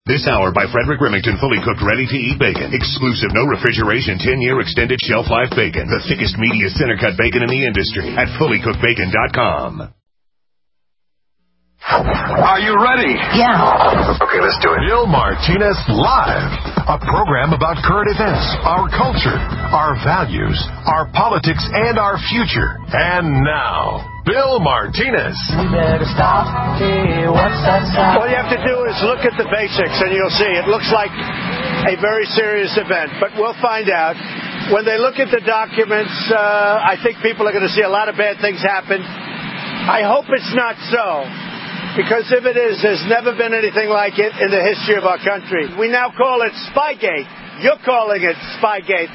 This hour by Frederick Remington, fully cooked, ready-to-eat bacon. Exclusive, no refrigeration, 10-year extended shelf life bacon. The thickest, meatiest center-cut bacon in the industry at fullycookedbacon.com. Are you ready? Yeah. Okay, let's do it. Bill Martinez Live, a program about current events, our culture, our values, our politics, and our future. And now, Bill Martinez. We better stop. Hey, what's that sound? All you have to do is look at the basics, and you'll see it looks like a very serious event. But we'll find out. When they look at the documents, I think people are going to see a lot of bad things happen. I hope it's not so. Because if it is, there's never been anything like it in the history of our country. We now call it Spygate. You're calling it Spygate.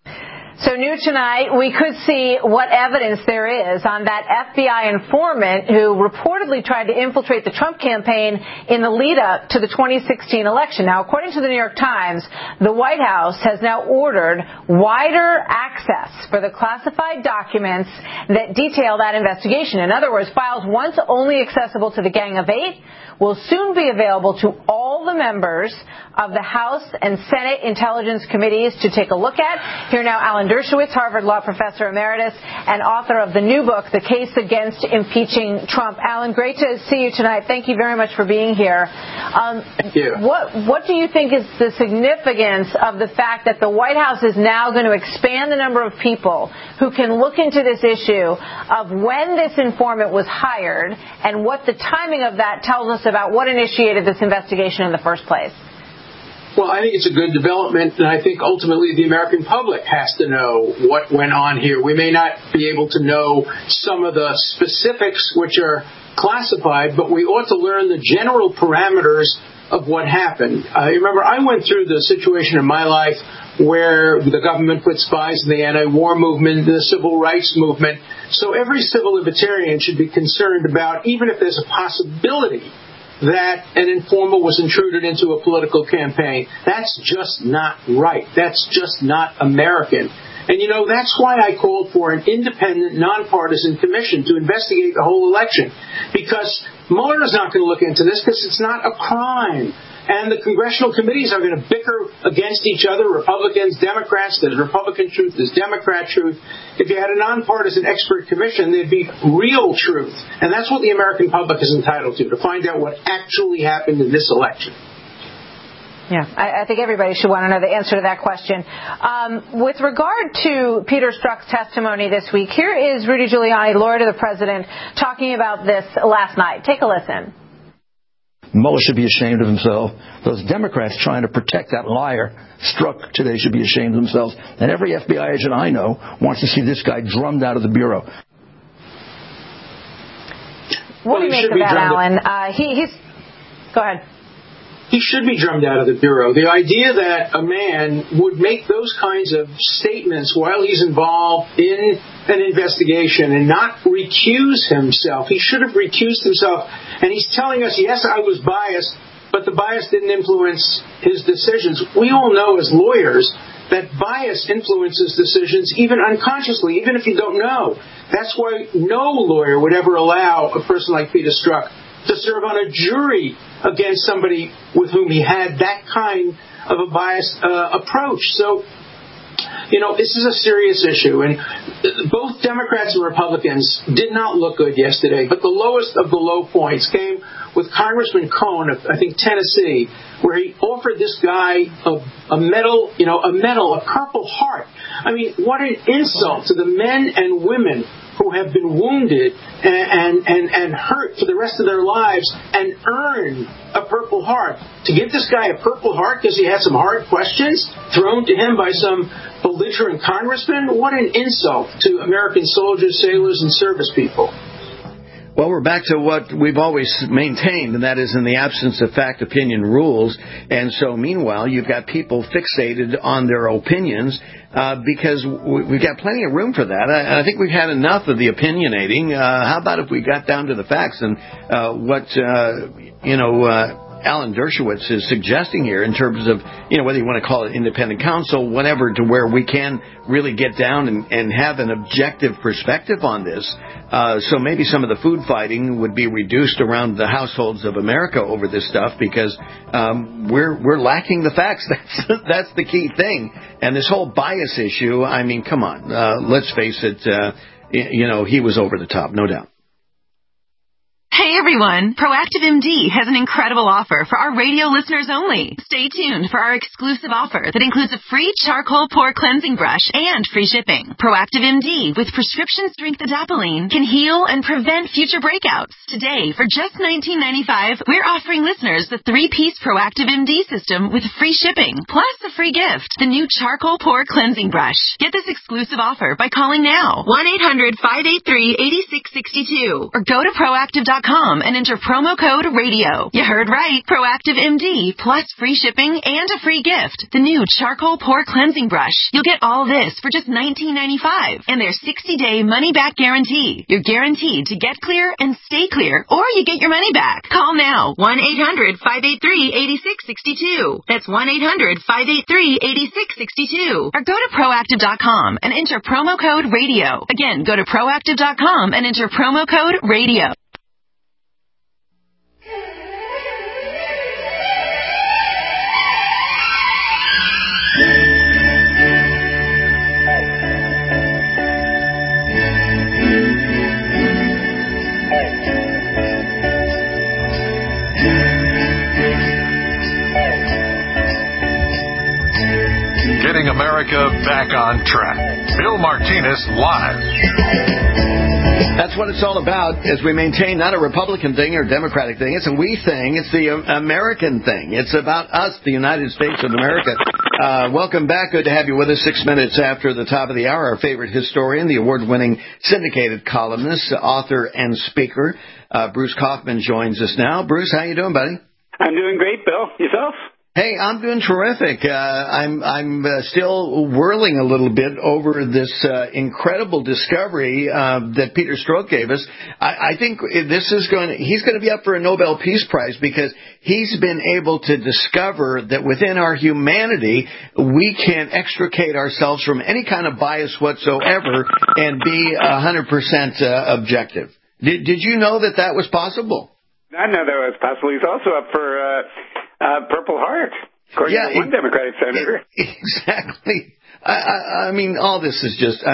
So new tonight, we could see what evidence there is on that FBI informant who reportedly tried to infiltrate the Trump campaign in the lead-up to the 2016 election. Now, according to the New York Times, the White House has now ordered wider access for the classified documents that detail that investigation. In other words, files once only accessible to the Gang of Eight will soon be available to all the members of the House and Senate Intelligence Committees to take a look at. Here now, Alan Dershowitz, Harvard Law Professor Emeritus and author of the new book, The Case Against Impeaching Trump. Alan, great to see you tonight. Thank you very much for being here. Thank you. What do you think is the significance of the fact that the White House is now going to expand the number of people who can look into this issue of when this informant was hired and what the timing of that tells us about what initiated this investigation in the first place? Well, I think it's a good development, and I think ultimately the American public has to know what went on here. We may not be able to know some of the specifics which are classified, but we ought to learn the general parameters of what happened. Remember, I went through the situation in my life where the government put spies in the anti-war movement, the civil rights movement. So every civil libertarian should be concerned about, even if there's a possibility that an informant was intruded into a political campaign. That's just not right. That's just not American. And, you know, that's why I called for an independent, nonpartisan commission to investigate the whole election. Because Mueller is not going to look into this because it's not a crime. And the congressional committees are going to bicker against each other, Republicans, Democrats. There's Republican truth, there's Democrat truth. If you had a nonpartisan expert commission, there'd be real truth. And that's what the American public is entitled to find out what actually happened in this election. Yeah, I think everybody should want to know the answer to that question. With regard to Peter Strzok's testimony this week, here is Rudy Giuliani, lawyer to the president, talking about this last night. Take a listen. Mueller should be ashamed of himself. Those Democrats trying to protect that liar, Strzok, today should be ashamed of themselves. And every FBI agent I know wants to see this guy drummed out of the bureau. What do you make of that, Alan? Go ahead. He should be drummed out of the bureau. The idea that a man would make those kinds of statements while he's involved in an investigation and not recuse himself. He should have recused himself. And he's telling us, yes, I was biased, but the bias didn't influence his decisions. We all know as lawyers that bias influences decisions even unconsciously, even if you don't know. That's why no lawyer would ever allow a person like Peter Strzok to serve on a jury against somebody with whom he had that kind of a biased approach. So, you know, this is a serious issue. And both Democrats and Republicans did not look good yesterday. But the lowest of the low points came with Congressman Cohn of, I think, Tennessee, where he offered this guy a medal, a Purple Heart. I mean, what an insult to the men and women who have been wounded and hurt for the rest of their lives and earn a Purple Heart. To give this guy a Purple Heart because he had some hard questions thrown to him by some belligerent congressman? What an insult to American soldiers, sailors, and service people. Well, we're back to what we've always maintained, and that is in the absence of fact, opinion rules. And so, meanwhile, you've got people fixated on their opinions because we've got plenty of room for that. I think we've had enough of the opinionating. How about if we got down to the facts and what Alan Dershowitz is suggesting here in terms of, whether you want to call it independent counsel, whatever, to where we can really get down and have an objective perspective on this. So maybe some of the food fighting would be reduced around the households of America over this stuff, because we're lacking the facts. That's the key thing. And this whole bias issue, I mean, come on, let's face it, he was over the top, no doubt. Hey everyone, Proactive MD has an incredible offer for our radio listeners only. Stay tuned for our exclusive offer that includes a free charcoal pore cleansing brush and free shipping. Proactive MD with prescription strength adapalene can heal and prevent future breakouts. Today, for just $19.95, we're offering listeners the 3-piece Proactive MD system with free shipping, plus a free gift, the new charcoal pore cleansing brush. Get this exclusive offer by calling now, 1-800-583-8662, or go to proactive.com and enter promo code RADIO. You heard right. Proactive MD plus free shipping and a free gift. The new charcoal pore cleansing brush. You'll get all this for just $19.95 and their 60-day money-back guarantee. You're guaranteed to get clear and stay clear, or you get your money back. Call now. 1-800-583-8662. That's 1-800-583-8662. Or go to proactive.com and enter promo code RADIO. Again, go to proactive.com and enter promo code RADIO. Getting America back on track. Bill Martinez Live. That's what it's all about, as we maintain not a Republican thing or Democratic thing. It's a we thing. It's the American thing. It's about us, the United States of America. Welcome back. Good to have you with us. 6 minutes after the top of the hour, our favorite historian, the award-winning syndicated columnist, author, and speaker, Bruce Kaufman, joins us now. Bruce, how you doing, buddy? I'm doing great, Bill. Yourself? Hey, I'm doing terrific. I'm still whirling a little bit over this incredible discovery that Peter Strzok gave us. I think he's going to be up for a Nobel Peace Prize, because he's been able to discover that within our humanity we can extricate ourselves from any kind of bias whatsoever and be 100% objective. Did you know that was possible? I know that was possible. He's also up for Purple Heart, according to one Democratic senator. Exactly. I mean, all this is just.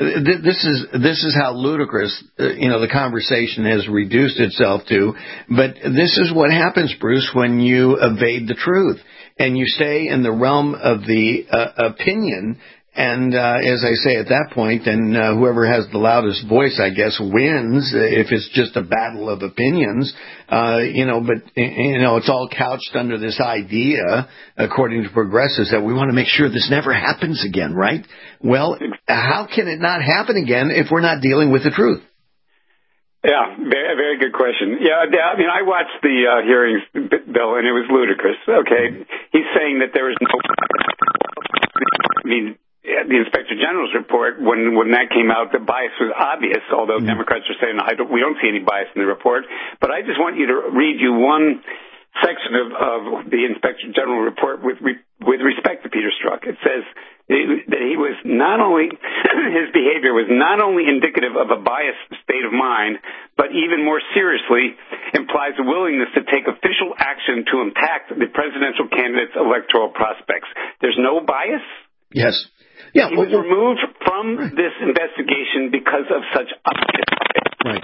This is how ludicrous the conversation has reduced itself to. But this is what happens, Bruce, when you evade the truth and you stay in the realm of the opinion. And as I say, at that point, then whoever has the loudest voice, I guess, wins. If it's just a battle of opinions, but it's all couched under this idea, according to progressives, that we want to make sure this never happens again, right? Well, how can it not happen again if we're not dealing with the truth? Yeah, very, very good question. Yeah, I mean, I watched the hearings, Bill, and it was ludicrous. Okay, he's saying that there is no. I mean. The Inspector General's report, when that came out, the bias was obvious, although Democrats are saying, we don't see any bias in the report. But I just want you to read you one section of the Inspector General report with respect to Peter Strzok. It says that he was not only, his behavior was not only indicative of a biased state of mind, but even more seriously implies a willingness to take official action to impact the presidential candidate's electoral prospects. There's no bias? Yes. Yeah, he was removed from this investigation because of such obvious bias.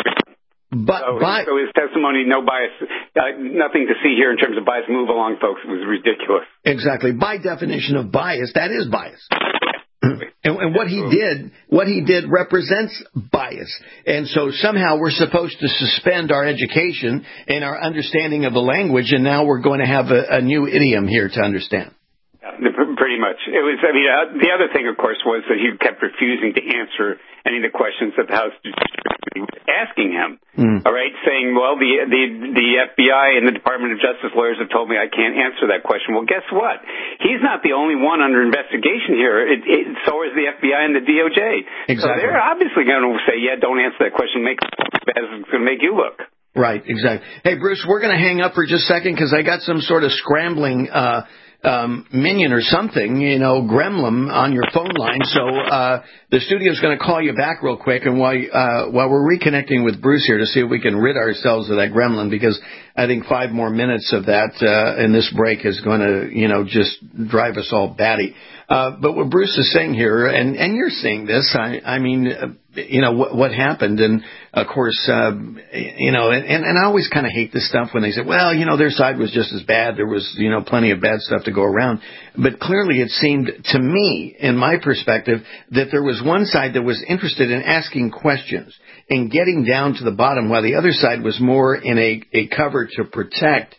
Right. So his testimony, no bias, nothing to see here in terms of bias. Move along, folks. It was ridiculous. Exactly. By definition of bias, that is bias. And what he did represents bias. And so somehow we're supposed to suspend our education and our understanding of the language, and now we're going to have a new idiom here to understand. Pretty much. It was. I mean, the other thing, of course, was that he kept refusing to answer any of the questions that the House was asking him. All right, saying, "Well, the FBI and the Department of Justice lawyers have told me I can't answer that question." Well, guess what? He's not the only one under investigation here. So is the FBI and the DOJ. Exactly. So they're obviously going to say, "Yeah, don't answer that question. Make it as it's going to make you look." Right, exactly. Hey, Bruce, we're going to hang up for just a second because I got some sort of scrambling minion or something, gremlin on your phone line. So the studio's going to call you back real quick, and while we're reconnecting with Bruce here to see if we can rid ourselves of that gremlin, because I think 5 more minutes of that in this break is going to, just drive us all batty. But what Bruce is saying here, and you're seeing this, I mean, what happened, and of course, and I always kind of hate this stuff when they say, well, their side was just as bad. There was, plenty of bad stuff to go around. But clearly it seemed to me, in my perspective, that there was one side that was interested in asking questions and getting down to the bottom, while the other side was more in a cover to protect,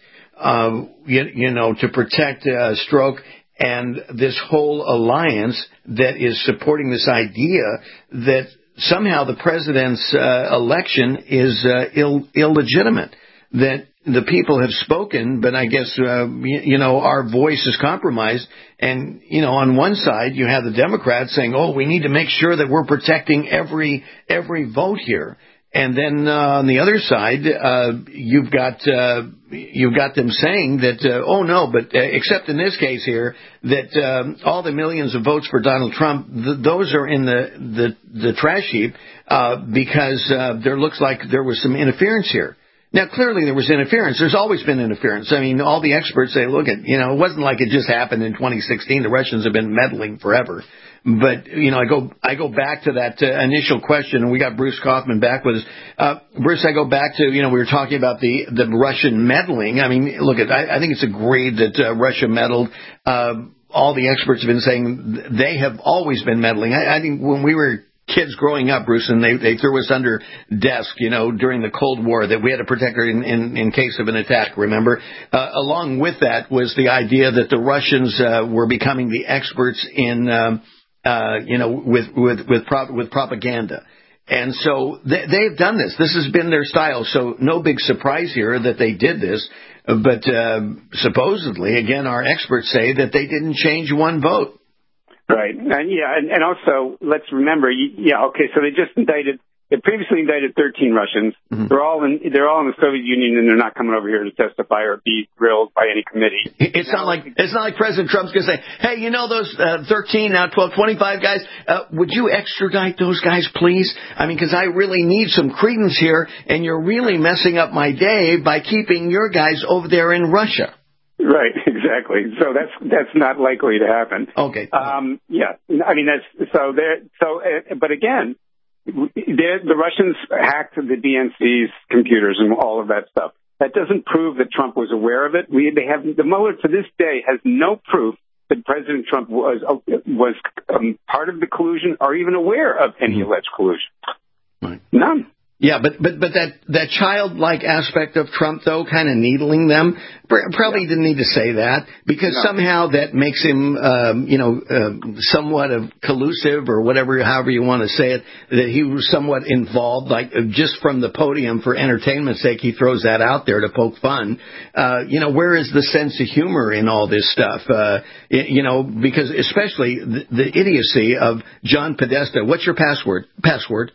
Strzok and this whole alliance that is supporting this idea that somehow the president's election is illegitimate, that the people have spoken, but I guess, our voice is compromised. And, on one side, you have the Democrats saying, oh, we need to make sure that we're protecting every vote here. And then on the other side, you've got them saying that, oh no, but except in this case here, that all the millions of votes for Donald Trump, those are in the trash heap because there looks like there was some interference here. Now, clearly there was interference. There's always been interference. I mean, all the experts say, look, it wasn't like it just happened in 2016. The Russians have been meddling forever. But, I go back to that initial question, and we got Bruce Kaufman back with us. Bruce, I go back to, we were talking about the Russian meddling. I mean, look, I think it's agreed that Russia meddled. All the experts have been saying they have always been meddling. I think when we were kids growing up, Bruce, and they threw us under desk, during the Cold War, that we had to protect her in case of an attack, remember? Along with that was the idea that the Russians were becoming the experts in with propaganda. And so they've done this. This has been their style. So no big surprise here that they did this. But supposedly, again, our experts say that they didn't change one vote. Right. And also, let's remember, so they previously indicted 13 Russians. Mm-hmm. They're all in the Soviet Union, and they're not coming over here to testify or be grilled by any committee. It's not like President Trump's going to say, hey, those 13, now 12, 25 guys, would you extradite those guys, please? I mean, because I really need some credence here, and you're really messing up my day by keeping your guys over there in Russia. Right, exactly. So that's not likely to happen. Okay. Yeah. I mean, but again, the Russians hacked the DNC's computers and all of that stuff. That doesn't prove that Trump was aware of it. The Mueller to this day has no proof that President Trump was part of the collusion or even aware of any alleged collusion. Right. None. Yeah, but that childlike aspect of Trump, though, kind of needling them, probably didn't need to say that, because somehow that makes him, somewhat of collusive or however you want to say it, that he was somewhat involved, like just from the podium for entertainment's sake, he throws that out there to poke fun. Where is the sense of humor in all this stuff? Because especially the idiocy of John Podesta. What's your password? Password.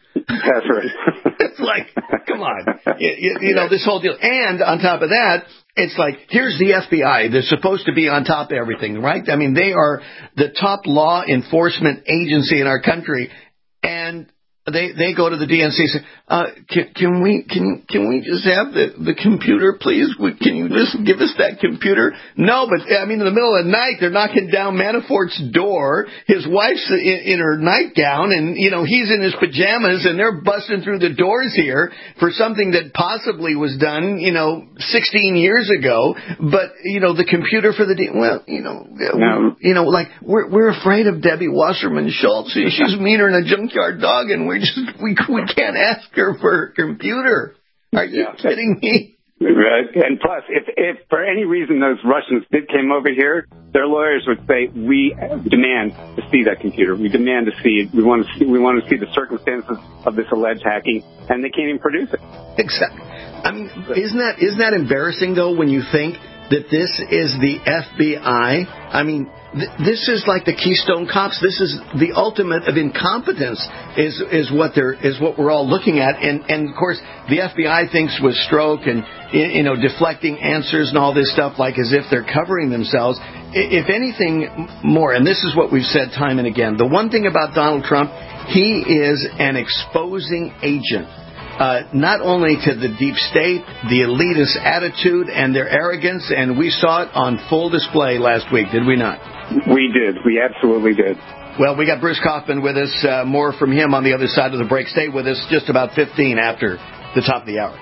It's like, come on, this whole deal. And on top of that, it's like, here's the FBI. They're supposed to be on top of everything, right? I mean, they are the top law enforcement agency in our country, and they go to the DNC and say, can we just have the computer, please? Can you just give us that computer? No, but I mean, in the middle of the night, they're knocking down Manafort's door. His wife's in her nightgown, and he's in his pajamas, and they're busting through the doors here for something that possibly was done 16 years ago. But the computer for the we're afraid of Debbie Wasserman Schultz. She's meaner than a junkyard dog, and we can't ask her for a computer. Are you kidding me? Right. And plus, if for any reason those Russians came over here, their lawyers would say, we demand to see that computer. We demand to see it. We want to see the circumstances of this alleged hacking, and they can't even produce it. Exactly. I mean, isn't that embarrassing, though, when you think that this is the FBI? I mean, this is like the Keystone Cops. This is the ultimate of incompetence. Is what we're all looking at. And of course, the FBI thinks with Strzok and deflecting answers and all this stuff, like as if they're covering themselves. If anything more, and this is what we've said time and again, the one thing about Donald Trump, he is an exposing agent. Not only to the deep state, the elitist attitude and their arrogance, and we saw it on full display last week, did we not? We did. We absolutely did. Well, we got Bruce Kaufman with us. More from him on the other side of the break. Stay with us just about 15 after the top of the hour.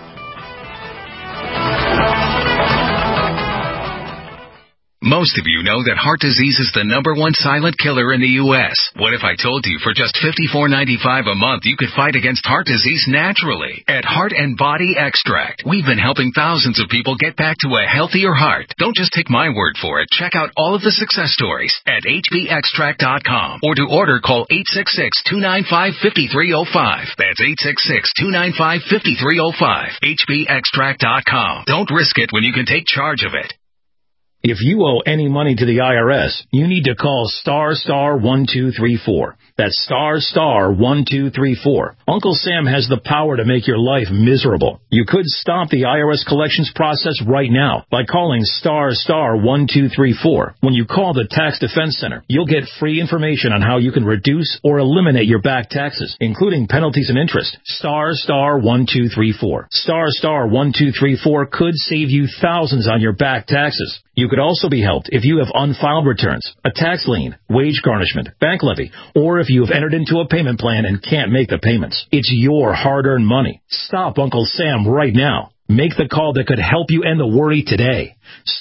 Most of you know that heart disease is the #1 silent killer in the U.S. What if I told you for just $54.95 a month you could fight against heart disease naturally? At Heart and Body Extract, we've been helping thousands of people get back to a healthier heart. Don't just take my word for it. Check out all of the success stories at hbextract.com, or to order, call 866-295-5305. That's 866-295-5305. hbextract.com. Don't risk it when you can take charge of it. If you owe any money to the IRS, you need to call *1234. That's *1234. Uncle Sam has the power to make your life miserable. You could stop the IRS collections process right now by calling *1234. When you call the Tax Defense Center, you'll get free information on how you can reduce or eliminate your back taxes, including penalties and interest. *1234. *1234 could save you thousands on your back taxes. You could also be helped if you have unfiled returns, a tax lien, wage garnishment, bank levy, or if you have entered into a payment plan and can't make the payments. It's your hard-earned money. Stop Uncle Sam right now. Make the call that could help you end the worry today.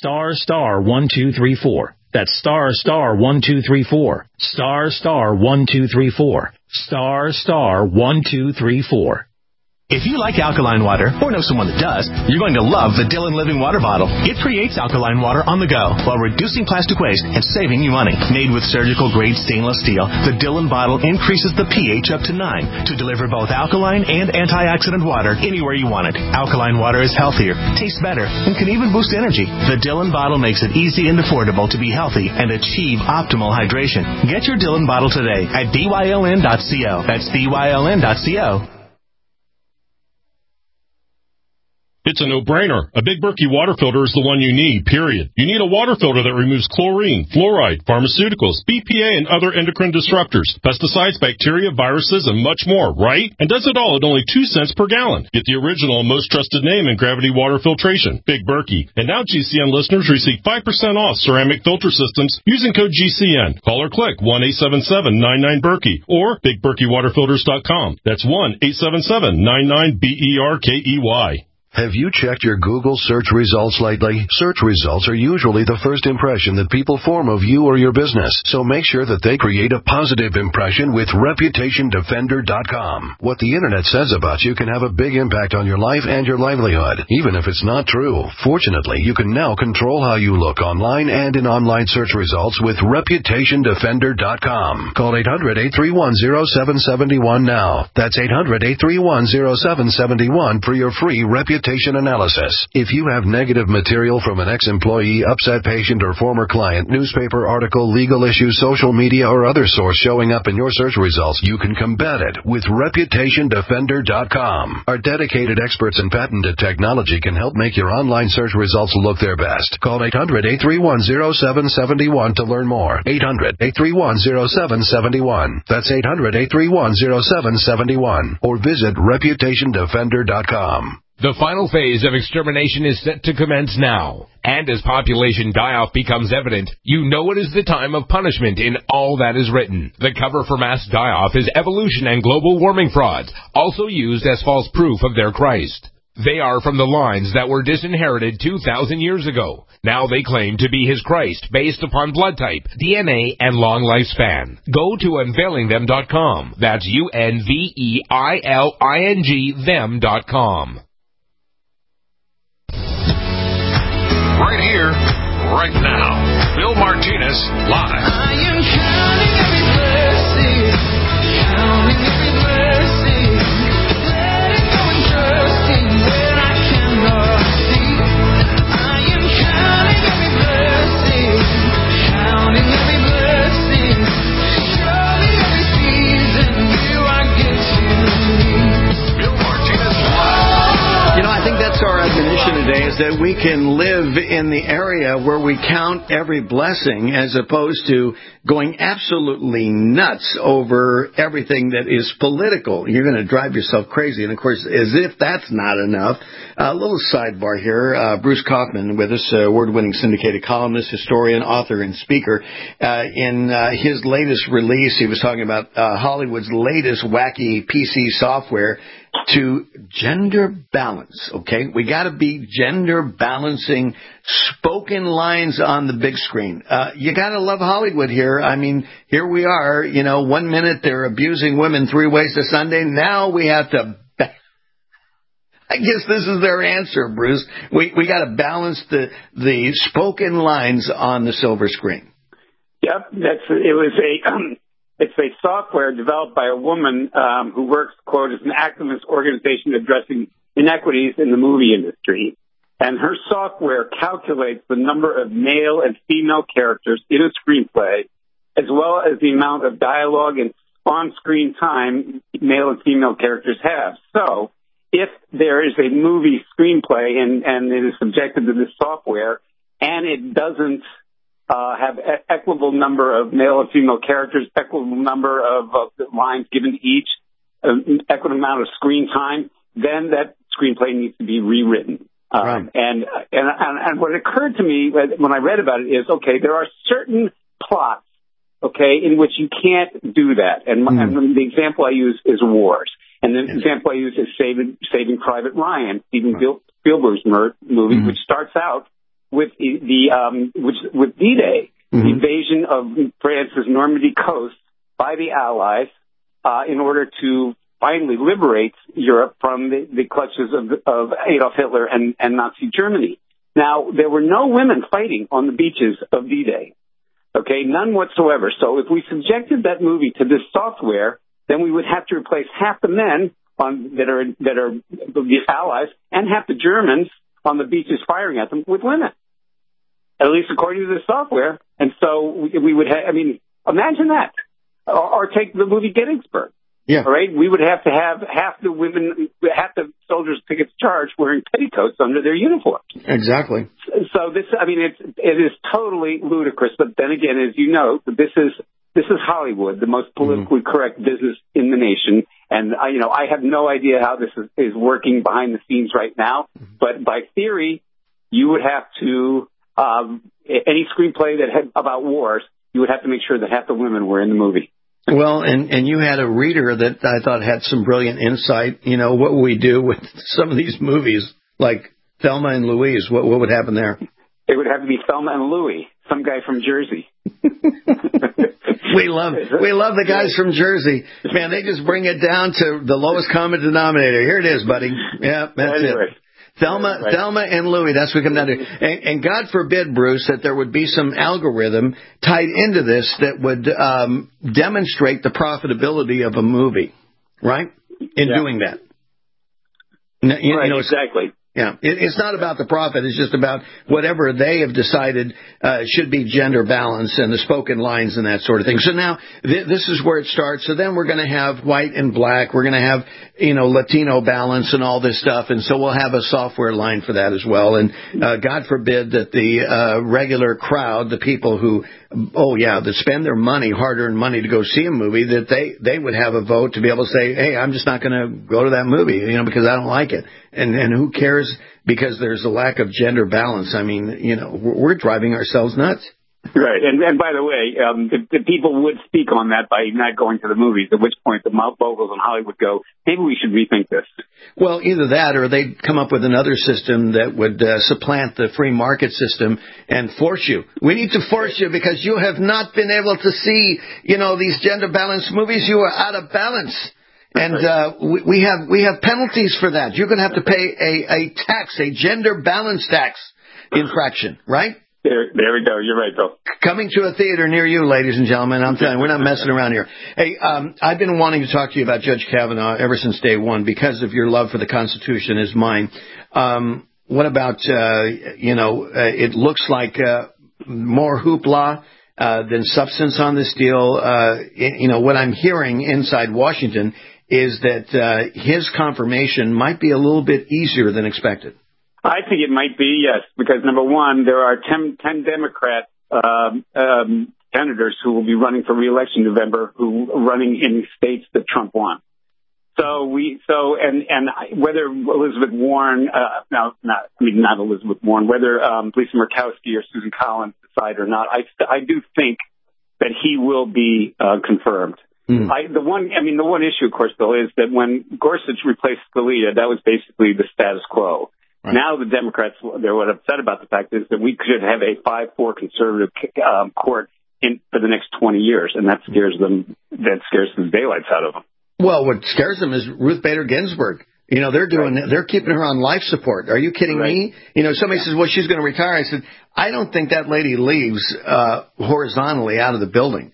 *1234. That's *1234. *1234. *1234. If you like alkaline water, or know someone that does, you're going to love the Dillon Living Water Bottle. It creates alkaline water on the go while reducing plastic waste and saving you money. Made with surgical-grade stainless steel, the Dillon bottle increases the pH up to 9 to deliver both alkaline and antioxidant water anywhere you want it. Alkaline water is healthier, tastes better, and can even boost energy. The Dillon bottle makes it easy and affordable to be healthy and achieve optimal hydration. Get your Dillon bottle today at dyln.co. That's dyln.co. It's a no-brainer. A Big Berkey water filter is the one you need, period. You need a water filter that removes chlorine, fluoride, pharmaceuticals, BPA, and other endocrine disruptors, pesticides, bacteria, viruses, and much more, right? And does it all at only 2 cents per gallon. Get the original and most trusted name in gravity water filtration, Big Berkey. And now GCN listeners receive 5% off ceramic filter systems using code GCN. Call or click 1-877-99-BERKEY or BigBerkeyWaterFilters.com. That's 1-877-99-BERKEY. Have you checked your Google search results lately? Search results are usually the first impression that people form of you or your business, so make sure that they create a positive impression with ReputationDefender.com. What the Internet says about you can have a big impact on your life and your livelihood, even if it's not true. Fortunately, you can now control how you look online and in online search results with ReputationDefender.com. Call 800-831-0771 now. That's 800-831-0771 for your free reputation analysis. If you have negative material from an ex-employee, upset patient, or former client, newspaper article, legal issue, social media, or other source showing up in your search results, you can combat it with ReputationDefender.com. Our dedicated experts in patented technology can help make your online search results look their best. Call 800-831-0771 to learn more. 800-831-0771. That's 800-831-0771. Or visit ReputationDefender.com. The final phase of extermination is set to commence now. And as population die-off becomes evident, you know it is the time of punishment in all that is written. The cover for mass die-off is evolution and global warming frauds, also used as false proof of their Christ. They are from the lines that were disinherited 2,000 years ago. Now they claim to be his Christ based upon blood type, DNA, and long lifespan. Go to unveilingthem.com. That's UNVEILING them.com. Right here, right now. Bill Martinez, live. I am counting every blessing, counting every blessing, letting go and trusting where I cannot see. I am counting that we can live in the area where we count every blessing as opposed to going absolutely nuts over everything that is political. You're going to drive yourself crazy. And, of course, as if that's not enough, a little sidebar here. Bruce Kaufman with us, award-winning syndicated columnist, historian, author, and speaker. In his latest release, he was talking about Hollywood's latest wacky PC software to gender balance, okay? We got to be gender balancing spoken lines on the big screen. You got to love Hollywood here. I mean, here we are, 1 minute they're abusing women 3 ways to Sunday. Now we have to I guess this is their answer, Bruce. We got to balance the spoken lines on the silver screen. Yep, it's a software developed by a woman who works, quote, as an activist organization addressing inequities in the movie industry. And her software calculates the number of male and female characters in a screenplay, as well as the amount of dialogue and on-screen time male and female characters have. So if there is a movie screenplay and it is subjected to this software and it doesn't have equitable number of male and female characters, equitable number of lines given to each, equitable amount of screen time, then that screenplay needs to be rewritten. Right. And what occurred to me when I read about it is, okay, there are certain plots, okay, in which you can't do that. And the example I use is wars. And the example I use is Saving Private Ryan, Steven Spielberg's movie, which starts out with with D-Day, the invasion of France's Normandy coast by the Allies, in order to finally liberate Europe from the clutches of Adolf Hitler and Nazi Germany. Now, there were no women fighting on the beaches of D-Day. Okay, none whatsoever. So if we subjected that movie to this software, then we would have to replace half the men that are the Allies and half the Germans on the beaches firing at them with women, at least according to the software. And so we would have, imagine that. Or take the movie Gettysburg. Yeah. All right. We would have to have half the soldiers pick its charge wearing petticoats under their uniforms. Exactly. So it is totally ludicrous. But then again, as you know, this is Hollywood, the most politically correct business in the nation. And I have no idea how this is working behind the scenes right now. But by theory, you would have to, any screenplay that had about wars, you would have to make sure that half the women were in the movie. Well, and you had a reader that I thought had some brilliant insight. What would we do with some of these movies, like Thelma and Louise? What would happen there? It would have to be Thelma and Louie, some guy from Jersey. We love the guys from Jersey. Man, they just bring it down to the lowest common denominator. Here it is, buddy. Yeah, that's it. Thelma and Louie, that's what we come down to. And God forbid, Bruce, that there would be some algorithm tied into this that would demonstrate the profitability of a movie, right? In doing that. Exactly. Yeah, it's not about the profit. It's just about whatever they have decided should be gender balance and the spoken lines and that sort of thing. So now this is where it starts. So then we're going to have white and black. We're going to have, Latino balance and all this stuff. And so we'll have a software line for that as well. And God forbid that the regular crowd, the people who, that spend their money, hard-earned money to go see a movie, that they would have a vote to be able to say, hey, I'm just not going to go to that movie, because I don't like it. And who cares because there's a lack of gender balance? We're driving ourselves nuts. Right. And by the way, the people would speak on that by not going to the movies, at which point the moguls in Hollywood go, maybe we should rethink this. Well, either that or they'd come up with another system that would supplant the free market system and force you. We need to force you because you have not been able to see, these gender balanced movies. You are out of balance. And we have penalties for that. You're going to have to pay a tax, a gender balance tax infraction, right? There we go. You're right, Bill. Coming to a theater near you, ladies and gentlemen. I'm telling you, we're not messing around here. Hey, I've been wanting to talk to you about Judge Kavanaugh ever since day one because of your love for the Constitution is mine. What about, it looks like more hoopla than substance on this deal. What I'm hearing inside Washington is that his confirmation might be a little bit easier than expected. I think it might be, yes, because number one, there are 10 Democrat senators who will be running for re-election in November, who are running in states that Trump won. And whether Elizabeth Warren, not Elizabeth Warren, whether Lisa Murkowski or Susan Collins decide or not, I do think that he will be confirmed. The one issue, of course, though, is that when Gorsuch replaced Scalia, that was basically the status quo. Right. Now the Democrats, they're what upset about the fact is that we could have a 5-4 conservative court for the next 20 years, and that scares them. That scares the daylights out of them. Well, what scares them is Ruth Bader Ginsburg. They're keeping her on life support. Are you kidding me? Somebody says, well, she's going to retire. I said, I don't think that lady leaves horizontally out of the building.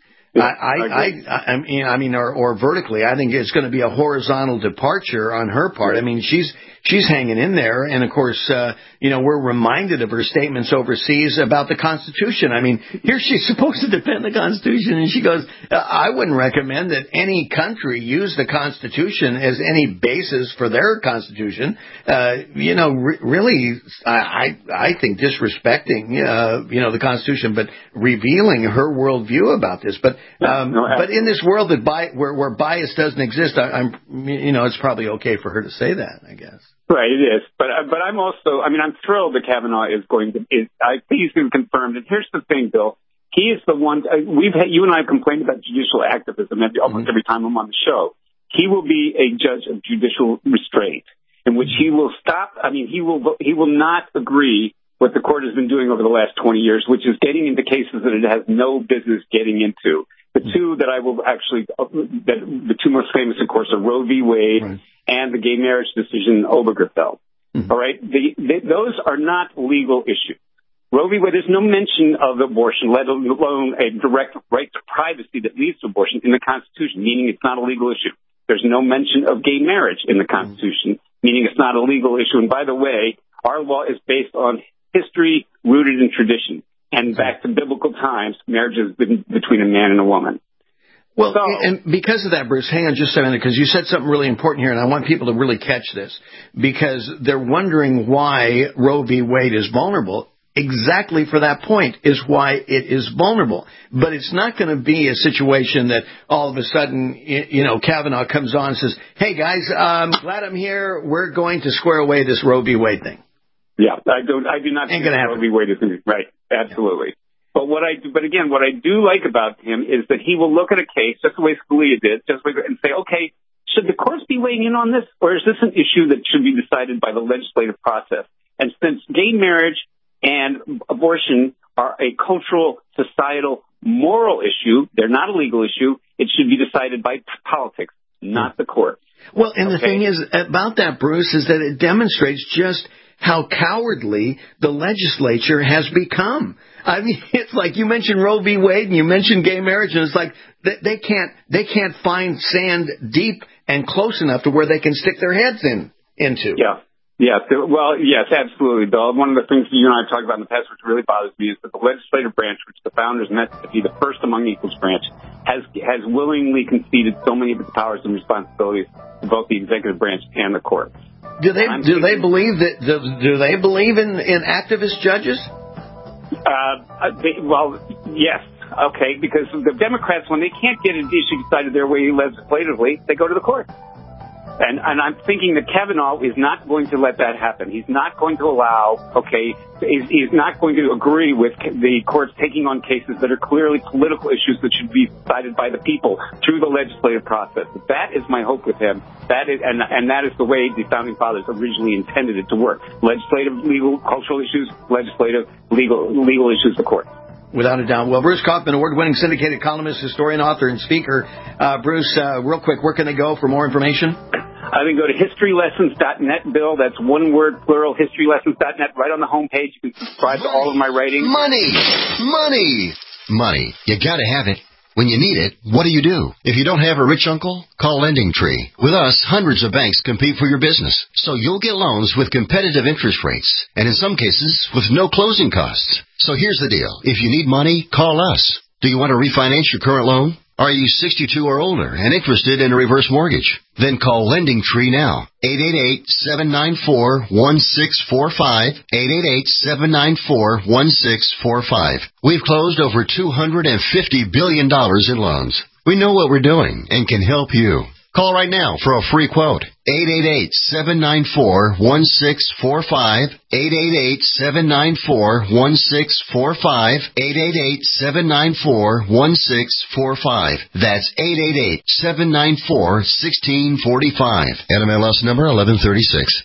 Or vertically. I think it's going to be a horizontal departure on her part. I mean, she's hanging in there, and of course, we're reminded of her statements overseas about the Constitution. I mean, here she's supposed to defend the Constitution, and she goes, I wouldn't recommend that any country use the Constitution as any basis for their Constitution. Really, I think disrespecting, the Constitution, but revealing her worldview about this. But in this world where bias doesn't exist, it's probably okay for her to say that, I guess. Right, it is. But I'm also, I'm thrilled that Kavanaugh I think he's going to confirm. And here's the thing, Bill. He is the one, you and I have complained about judicial activism almost every time I'm on the show. He will be a judge of judicial restraint, in which he will stop, he will not agree what the court has been doing over the last 20 years, which is getting into cases that it has no business getting into. The two that the two most famous, of course, are Roe v. Wade and the gay marriage decision, Obergefell. All right? Those are not legal issues. Roe v. Wade, there's no mention of abortion, let alone a direct right to privacy that leads to abortion in the Constitution, meaning it's not a legal issue. There's no mention of gay marriage in the Constitution, meaning it's not a legal issue. And by the way, our law is based on history rooted in tradition. And back to biblical times, marriage has been between a man and a woman. Well, and because of that, Bruce, hang on just a minute, because you said something really important here, and I want people to really catch this, because they're wondering why Roe v. Wade is vulnerable. Exactly for that point is why it is vulnerable. But it's not going to be a situation that all of a sudden, Kavanaugh comes on and says, hey, guys, glad I'm here. We're going to square away this Roe v. Wade thing. Yeah, I do not think Roe v. Wade is right. Absolutely. Yeah. But what I do like about him is that he will look at a case just the way Scalia did, and say, okay, should the courts be weighing in on this, or is this an issue that should be decided by the legislative process? And since gay marriage and abortion are a cultural, societal, moral issue, they're not a legal issue, it should be decided by politics, not the court. Well, and the thing is about that, Bruce, is that it demonstrates just how cowardly the legislature has become. I mean, it's like you mentioned Roe v. Wade and you mentioned gay marriage, and it's like they can't find sand deep and close enough to where they can stick their heads into. Yeah. Yeah. Well, yes, absolutely, Bill. One of the things that you and I have talked about in the past, which really bothers me, is that the legislative branch, which the founders meant to be the first among equals branch, has willingly conceded so many of its powers and responsibilities to both the executive branch and the courts. Do they believe in activist judges? Well, yes. Okay, because the Democrats, when they can't get an issue decided their way legislatively, they go to the court. And I'm thinking that Kavanaugh is not going to let that happen. He's not going to allow, he's not going to agree with the courts taking on cases that are clearly political issues that should be decided by the people through the legislative process. That is my hope with him. That is the way the Founding Fathers originally intended it to work. Legislative, legal, cultural issues, legislative, legal issues, the court. Without a doubt. Well, Bruce Kaufman, award-winning syndicated columnist, historian, author, and speaker. Bruce, real quick, where can they go for more information? I can go to historylessons.net, Bill. That's one word, plural, historylessons.net. Right on the homepage, you can subscribe to all of my writings. Money! You gotta have it. When you need it, what do? If you don't have a rich uncle, call LendingTree. With us, hundreds of banks compete for your business, so you'll get loans with competitive interest rates, and in some cases, with no closing costs. So here's the deal. If you need money, call us. Do you want to refinance your current loan? Are you 62 or older and interested in a reverse mortgage? Then call Lending Tree now. 888-794-1645. 888-794-1645. We've closed over $250 billion in loans. We know what we're doing and can help you. Call right now for a free quote. 888-794-1645. 888-794-1645. 888-794-1645. That's 888-794-1645. NMLS number 1136.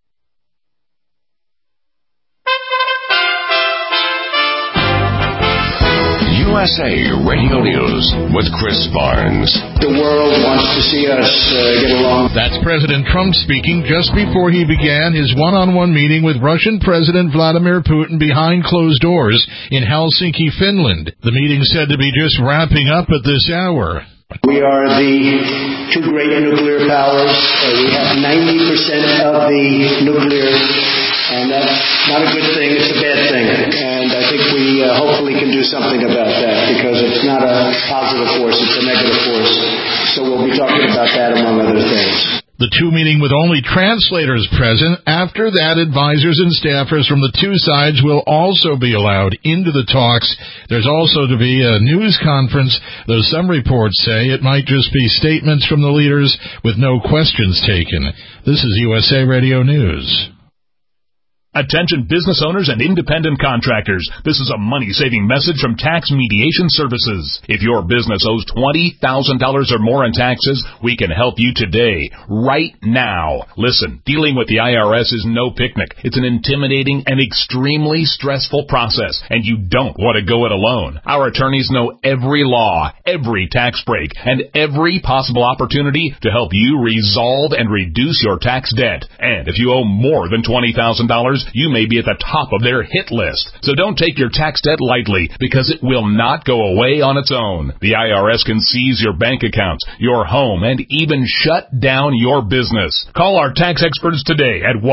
USA Radio News with Chris Barnes. The world wants to see us get along. That's President Trump speaking just before he began his one-on-one meeting with Russian President Vladimir Putin behind closed doors in Helsinki, Finland. The meeting said to be just wrapping up at this hour. We are the two great nuclear powers. We have 90% of the nuclear, and that's not a good thing, it's a bad thing. And I think we hopefully can do something about that, because it's not a positive force, it's a negative force. So we'll be talking about that, among other things. The two meeting with only translators present. After that, advisors and staffers from the two sides will also be allowed into the talks. There's also to be a news conference, though some reports say it might just be statements from the leaders with no questions taken. This is USA Radio News. Attention business owners and independent contractors. This is a money-saving message from Tax Mediation Services. If your business owes $20,000 or more in taxes, we can help you today, right now. Listen, dealing with the IRS is no picnic. It's an intimidating and extremely stressful process, and you don't want to go it alone. Our attorneys know every law, every tax break, and every possible opportunity to help you resolve and reduce your tax debt. And if you owe more than $20,000, you may be at the top of their hit list. So don't take your tax debt lightly, because it will not go away on its own. The IRS can seize your bank accounts, your home, and even shut down your business. Call our tax experts today at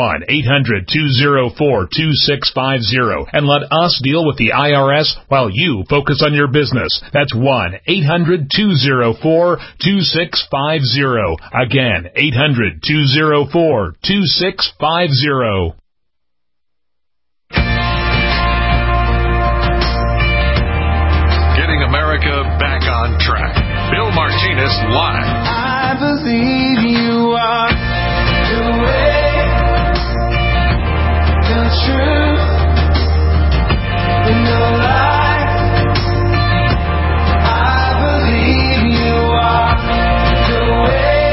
1-800-204-2650 and let us deal with the IRS while you focus on your business. That's 1-800-204-2650. Again, 800-204-2650. America back on track. Bill Martinez live. I believe you are the way, the truth, and the life. I believe you are the way,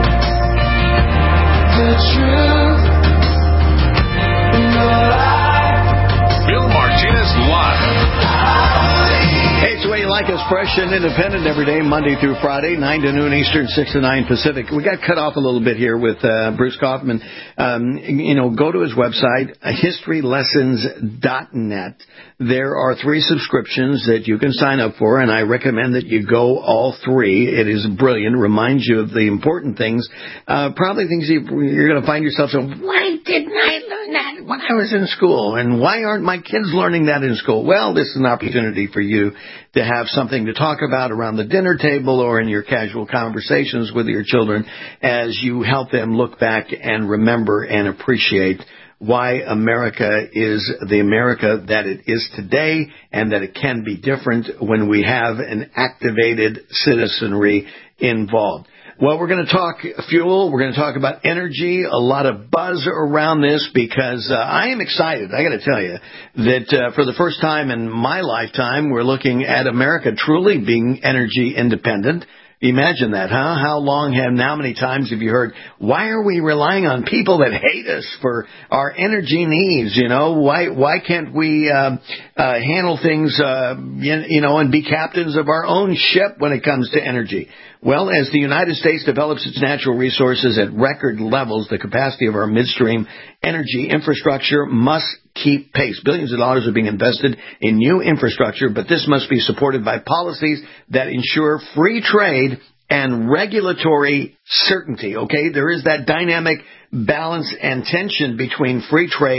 the truth, and the life. Bill Martinez live. Hey, it's the way you like us, fresh and independent every day, Monday through Friday, 9 to noon Eastern, 6 to 9 Pacific. We got cut off a little bit here with Bruce Kaufman. Go to his website, historylessons.net. There are 3 subscriptions that you can sign up for, and I recommend that you go all 3. It is brilliant. Reminds you of the important things, probably things you're going to find yourself saying, why didn't I learn that when I was in school? And why aren't my kids learning that in school? Well, this is an opportunity for you to have something to talk about around the dinner table or in your casual conversations with your children as you help them look back and remember and appreciate why America is the America that it is today, and that it can be different when we have an activated citizenry involved. Well, we're going to talk fuel. We're going to talk about energy. A lot of buzz around this because I am excited. I got to tell you that for the first time in my lifetime, we're looking at America truly being energy independent. Imagine that, huh? How many times have you heard, why are we relying on people that hate us for our energy needs? Why can't we handle things, and be captains of our own ship when it comes to energy? Well, as the United States develops its natural resources at record levels, the capacity of our midstream energy infrastructure must keep pace. Billions of dollars are being invested in new infrastructure, but this must be supported by policies that ensure free trade and regulatory certainty. Okay, there is that dynamic balance and tension between free trade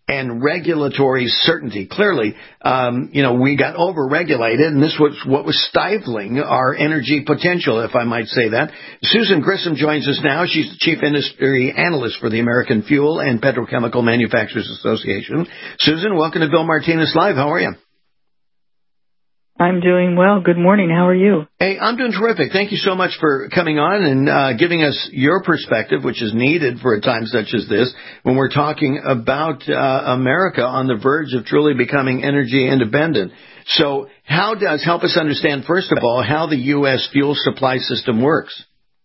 and regulatory certainty. Clearly, we got over-regulated, and this was what was stifling our energy potential, if I might say that. Susan Grissom joins us now. She's the Chief Industry Analyst for the American Fuel and Petrochemical Manufacturers Association. Susan, welcome to Bill Martinez Live. How are you? I'm doing well. Good morning. How are you? Hey, I'm doing terrific. Thank you so much for coming on and giving us your perspective, which is needed for a time such as this, when we're talking about America on the verge of truly becoming energy independent. So help us understand, first of all, how the U.S. fuel supply system works.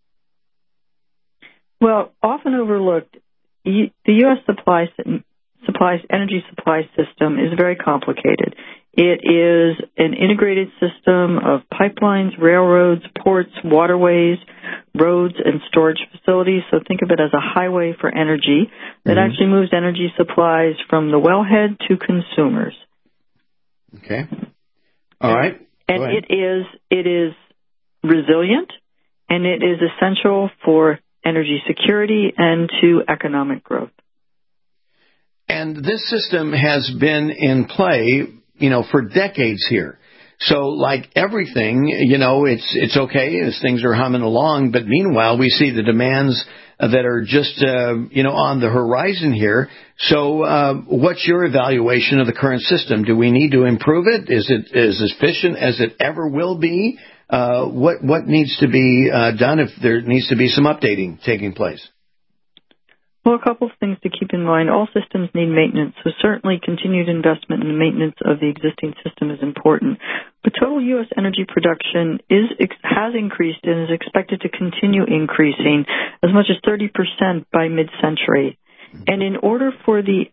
Well, often overlooked, the U.S. energy supply system is very complicated. It is an integrated system of pipelines, railroads, ports, waterways, roads, and storage facilities. So think of it as a highway for energy that actually moves energy supplies from the wellhead to consumers. Okay. All right. And it is resilient, and it is essential for energy security and to economic growth. And this system has been in play, for decades here. So like everything, it's okay as things are humming along, but meanwhile we see the demands that are just, on the horizon here. So what's your evaluation of the current system? Do we need to improve it? Is it as efficient as it ever will be? What needs to be done if there needs to be some updating taking place? Well, a couple of things to keep in mind. All systems need maintenance, so certainly continued investment in the maintenance of the existing system is important. But total U.S. energy production has increased and is expected to continue increasing as much as 30% by mid-century. And in order for the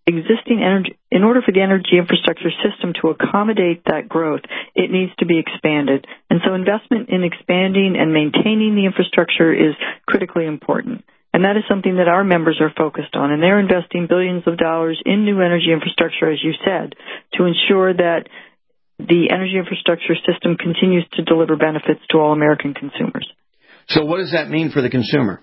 energy infrastructure system to accommodate that growth, it needs to be expanded. And so investment in expanding and maintaining the infrastructure is critically important. And that is something that our members are focused on. And they're investing billions of dollars in new energy infrastructure, as you said, to ensure that the energy infrastructure system continues to deliver benefits to all American consumers. So what does that mean for the consumer?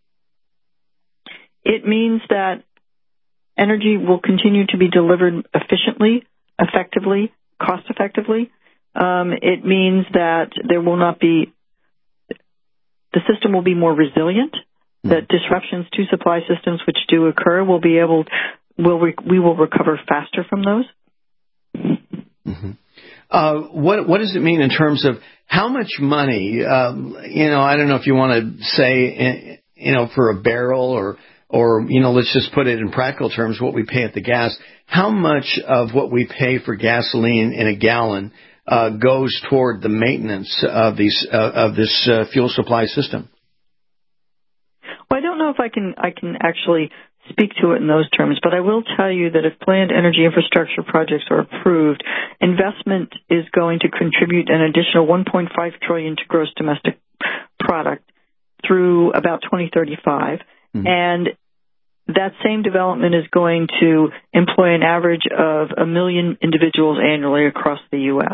It means that energy will continue to be delivered efficiently, effectively, cost-effectively. It means that the system will be more resilient. That disruptions to supply systems which do occur we will recover faster from those. Mm-hmm. What does it mean in terms of how much money? I don't know if you want to say, for a barrel or let's just put it in practical terms, what we pay at the gas. How much of what we pay for gasoline in a gallon goes toward the maintenance of this fuel supply system? Well, I don't know if I can actually speak to it in those terms, but I will tell you that if planned energy infrastructure projects are approved, investment is going to contribute an additional $1.5 trillion to gross domestic product through about 2035. Mm-hmm. And that same development is going to employ an average of 1 million individuals annually across the U.S.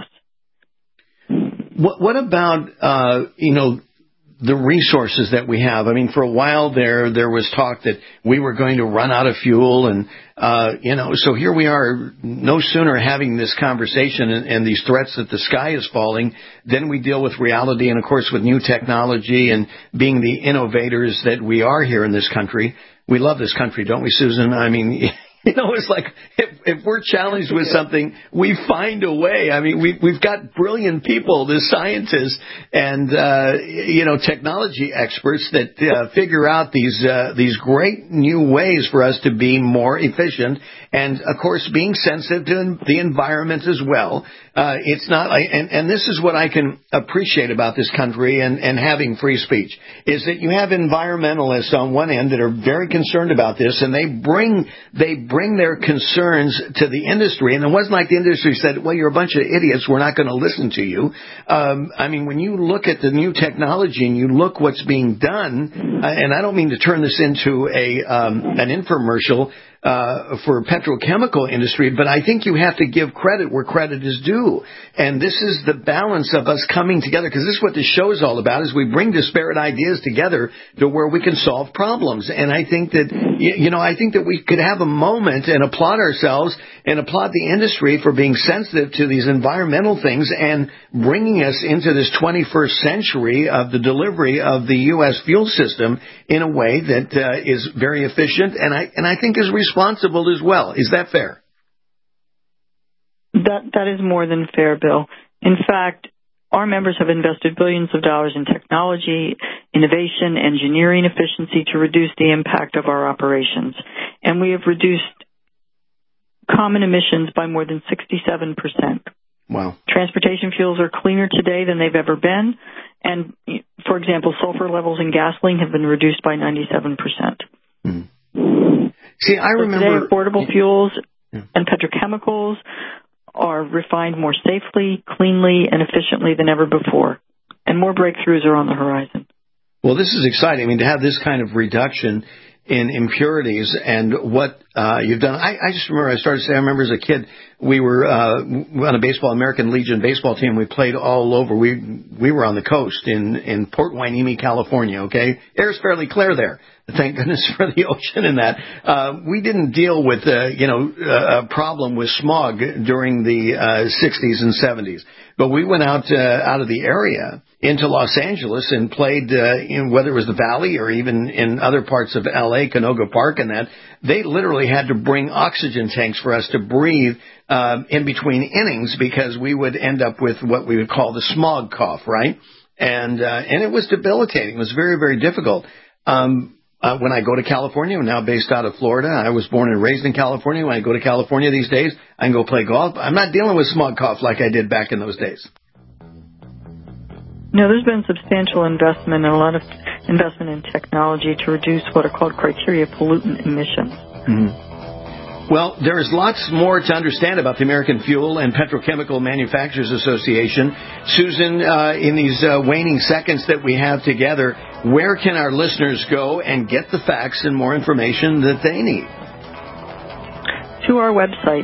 What about, the resources that we have? I mean, for a while there was talk that we were going to run out of fuel, and so here we are, no sooner having this conversation and these threats that the sky is falling, then we deal with reality and, of course, with new technology and being the innovators that we are here in this country. We love this country, don't we, Susan? I mean, it's like if we're challenged with something, we find a way. I mean, we've got brilliant people, the scientists and, technology experts that figure out these great new ways for us to be more efficient and, of course, being sensitive to the environment as well. It's not, and this is what I can appreciate about this country and having free speech, is that you have environmentalists on one end that are very concerned about this, and they bring their concerns to the industry. And it wasn't like the industry said, well, you're a bunch of idiots, we're not going to listen to you. I mean, when you look at the new technology and you look what's being done, and I don't mean to turn this into an infomercial, petrochemical industry, but I think you have to give credit where credit is due. And this is the balance of us coming together, because this is what this show is all about, is we bring disparate ideas together to where we can solve problems. And I think that, I think that we could have a moment and applaud ourselves and applaud the industry for being sensitive to these environmental things and bringing us into this 21st century of the delivery of the U.S. fuel system in a way that is very efficient and I think is responsible as well. Is that fair? That is more than fair, Bill. In fact, our members have invested billions of dollars in technology, innovation, engineering efficiency to reduce the impact of our operations. And we have reduced common emissions by more than 67%. Wow. Transportation fuels are cleaner today than they've ever been. And, for example, sulfur levels in gasoline have been reduced by 97%. See, I remember... Today, affordable fuels and petrochemicals are refined more safely, cleanly, and efficiently than ever before. And more breakthroughs are on the horizon. Well, this is exciting. I mean, to have this kind of reduction in impurities and what you've done. I just remember I remember as a kid, we were on a American Legion baseball team. We played all over. We were on the coast in Port Hueneme, California, okay? Air's fairly clear there. Thank goodness for the ocean and that. We didn't deal with, a problem with smog during the 60s and 70s. But we went out of the area into Los Angeles and played in whether it was the Valley or even in other parts of L.A., Canoga Park and that. They literally had to bring oxygen tanks for us to breathe in between innings because we would end up with what we would call the smog cough, right? And it was debilitating. It was very, very difficult. When I go to California, I'm now based out of Florida. I was born and raised in California. When I go to California these days, I can go play golf. I'm not dealing with smog cough like I did back in those days. No, there's been substantial investment and a lot of investment in technology to reduce what are called criteria pollutant emissions. Mm-hmm. Well, there is lots more to understand about the American Fuel and Petrochemical Manufacturers Association. Susan, in these waning seconds that we have together, where can our listeners go and get the facts and more information that they need? To our website,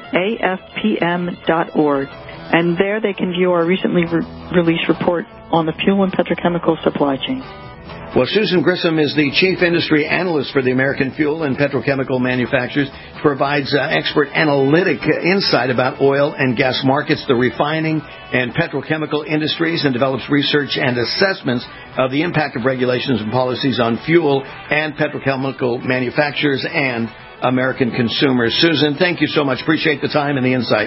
afpm.org. And there they can view our recently released report on the fuel and petrochemical supply chain. Well, Susan Grissom is the Chief Industry Analyst for the American Fuel and Petrochemical Manufacturers. She provides expert analytic insight about oil and gas markets, the refining and petrochemical industries, and develops research and assessments of the impact of regulations and policies on fuel and petrochemical manufacturers and American consumers. Susan, thank you so much. Appreciate the time and the insight.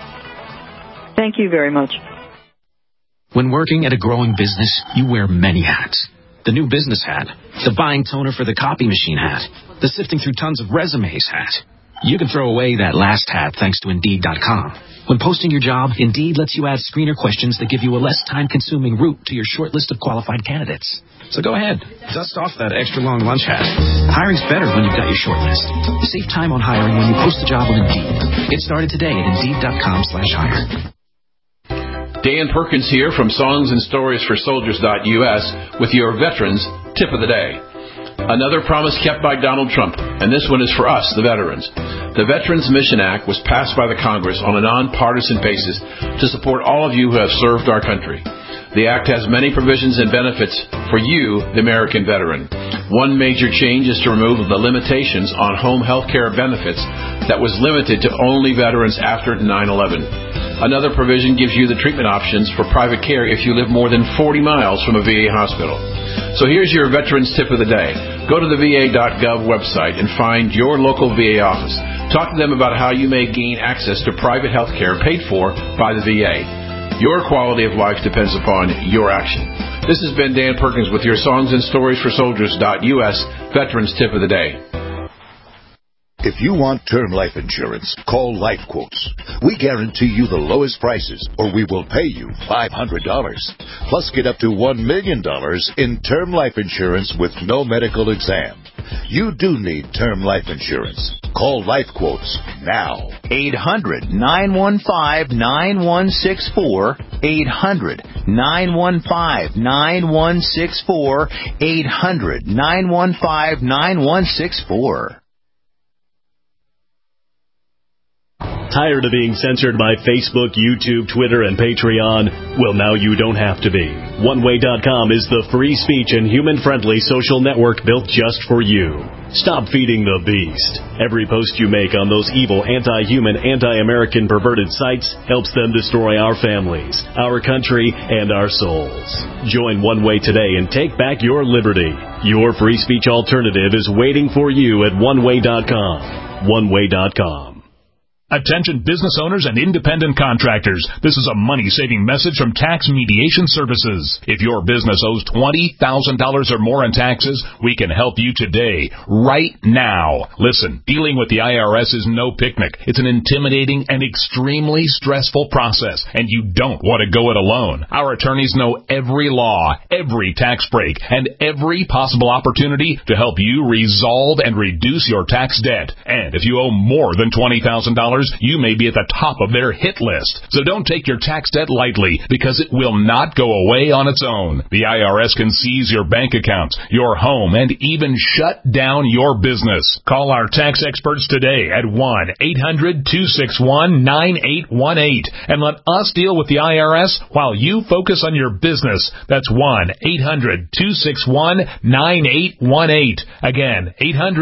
Thank you very much. When working at a growing business, you wear many hats. The new business hat, the buying toner for the copy machine hat, the sifting through tons of resumes hat. You can throw away that last hat thanks to Indeed.com. When posting your job, Indeed lets you add screener questions that give you a less time-consuming route to your short list of qualified candidates. So go ahead, dust off that extra long lunch hat. Hiring's better when you've got your short list. Save time on hiring when you post a job on Indeed. Get started today at Indeed.com/hire. Dan Perkins here from Songs and Stories for Soldiers.us with your Veterans Tip of the Day. Another promise kept by Donald Trump, and this one is for us, the veterans. The Veterans Mission Act was passed by the Congress on a nonpartisan basis to support all of you who have served our country. The Act has many provisions and benefits for you, the American veteran. One major change is to remove the limitations on home health care benefits that was limited to only veterans after 9/11. Another provision gives you the treatment options for private care if you live more than 40 miles from a VA hospital. So here's your Veterans Tip of the Day. Go to the VA.gov website and find your local VA office. Talk to them about how you may gain access to private health care paid for by the VA. Your quality of life depends upon your action. This has been Dan Perkins with your Songs and Stories for Soldiers.us Veterans Tip of the Day. If you want term life insurance, call Life Quotes. We guarantee you the lowest prices, or we will pay you $500. Plus, get up to $1 million in term life insurance with no medical exam. You do need term life insurance. Call Life Quotes now. 800-915-9164. 800-915-9164. 800-915-9164. Tired of being censored by Facebook, YouTube, Twitter, and Patreon? Well, now you don't have to be. OneWay.com is the free speech and human-friendly social network built just for you. Stop feeding the beast. Every post you make on those evil, anti-human, anti-American perverted sites helps them destroy our families, our country, and our souls. Join One Way today and take back your liberty. Your free speech alternative is waiting for you at OneWay.com. OneWay.com. Attention business owners and independent contractors. This is a money-saving message from Tax Mediation Services. If your business owes $20,000 or more in taxes, we can help you today, right now. Listen, dealing with the IRS is no picnic. It's an intimidating and extremely stressful process, and you don't want to go it alone. Our attorneys know every law, every tax break, and every possible opportunity to help you resolve and reduce your tax debt. And if you owe more than $20,000, you may be at the top of their hit list. So don't take your tax debt lightly, because it will not go away on its own. The IRS can seize your bank accounts, your home, and even shut down your business. Call our tax experts today at 1-800-261-9818 and let us deal with the IRS while you focus on your business. That's 1-800-261-9818. Again,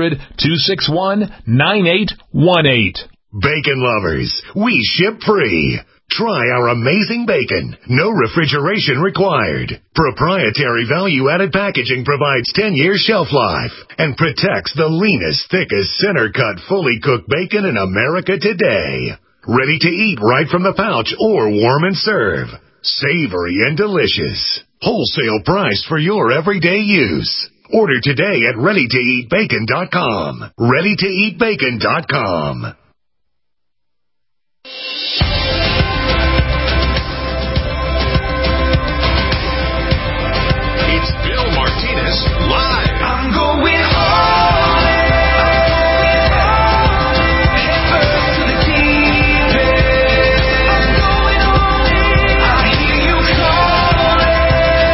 800-261-9818. Bacon lovers, we ship free. Try our amazing bacon. No refrigeration required. Proprietary value-added packaging provides 10 years shelf life and protects the leanest, thickest, center-cut, fully cooked bacon in America today. Ready to eat right from the pouch or warm and serve. Savory and delicious. Wholesale price for your everyday use. Order today at ReadyToEatBacon.com. ReadyToEatBacon.com. It's Bill Martinez live. I'm going all in. Head first to the deep end. I'm going all in. I hear you calling.